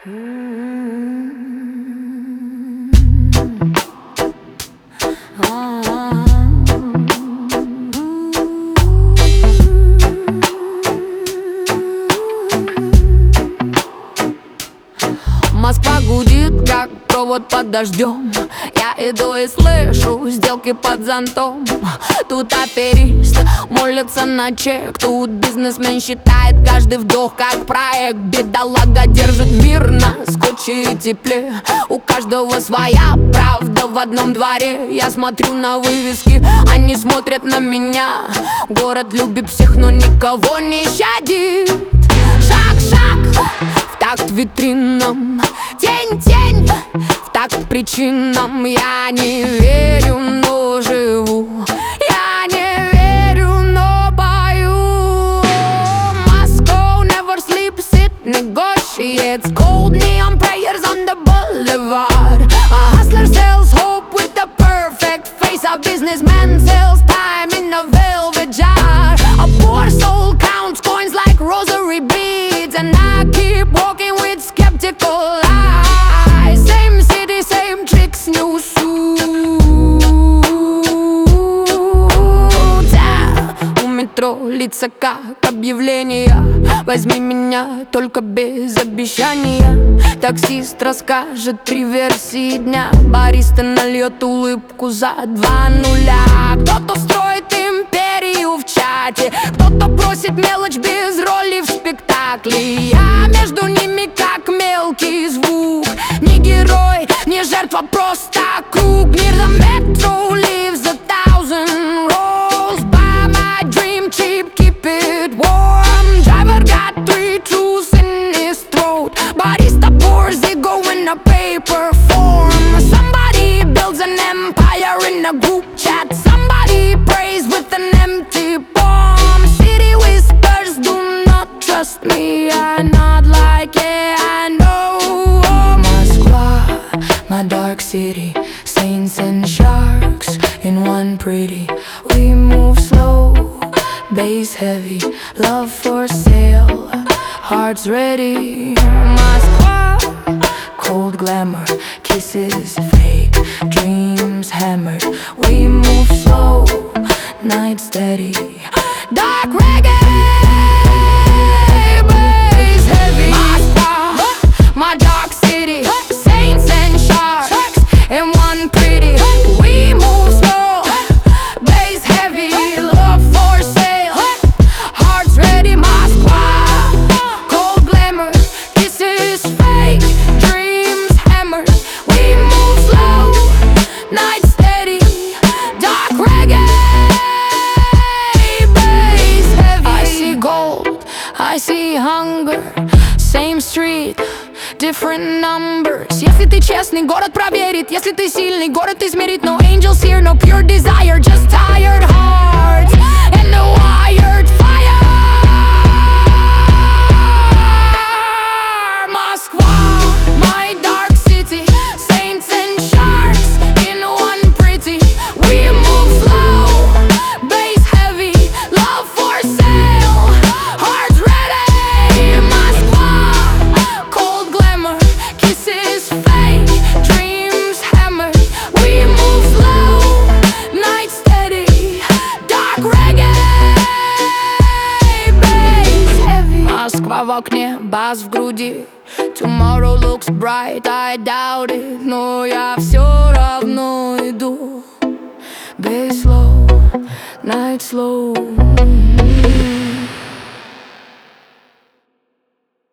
Москва гудит, как провод под дождем. Я иду и слышу сделки под зонтом. Тут аферист молится на чек. Тут бизнесмен считает каждый вдох как проект. Бедолага держит мир на скотче и тепле. У каждого своя правда в одном дворе. Я смотрю на вывески, они смотрят на меня. Город любит всех, но никого не щадит. Шаг, шаг, в такт витринам. Тень, тень, в такт причинам. Я не верю, но живу. Я не верю, но пою. Moscow never sleeps, it negotiates. Cold neon prayers on the boulevard. A hustler sells hope with the perfect face. A businessman sells time in a velvet jar. A poor soul counts coins like rosary beads. And I keep walking with skeptical eyes. Same city, same tricks, new suits. У метро лица как объявления. Возьми меня, только без обещания. Таксист расскажет 3 версии дня. Бариста нальет улыбку за 2 нуля. Кто-то строит империю в чате. Кто-то просит мелочь без роли в спектакле. Я между ними как мелкий звук. Не герой, не жертва, просто круг. Near the metro lives 1,000 rolls. Buy my dream cheap, keep it warm. Driver got 3 truths in his throat. Barista pours ego in a paper form. Somebody builds an empire in a group chat. Somebody prays with an empty palm. City whispers, do not trust me. I nod like, yeah, I know. Moskva, my dark city. Saints and sharks in one pretty. We move slow, bass heavy. Love for sale, hearts ready. Moskva, cold glamour. Kisses fake, dreams hammered. We move slow, night steady. Dark reggae, bass heavy. Moskva, my dark city. Saints and sharks in one pretty. We move slow, bass heavy. Love for sale, hearts ready. Moskva, cold glamour. Kisses fake, dreams hammered. We move slow, night steady. Dark reggae, bass heavy. I see gold, I see hunger. Same street, different numbers. Если ты честный, город проверит. Если ты сильный, город измерит. No angels here, no pure desire. Just tired hearts and a wired fire. Moskva, my dark city. Saints and sharks in one pretty. We move slow, bass heavy. Love for sale, hearts ready. Moskva, cold glamour. Kisses fake, dreams hammered. We move slow, night steady. Dark reggae, bass heavy. Москва в окне, бас в груди. Tomorrow looks bright, I doubt it. Но я все равно иду. Bass slow, night slow.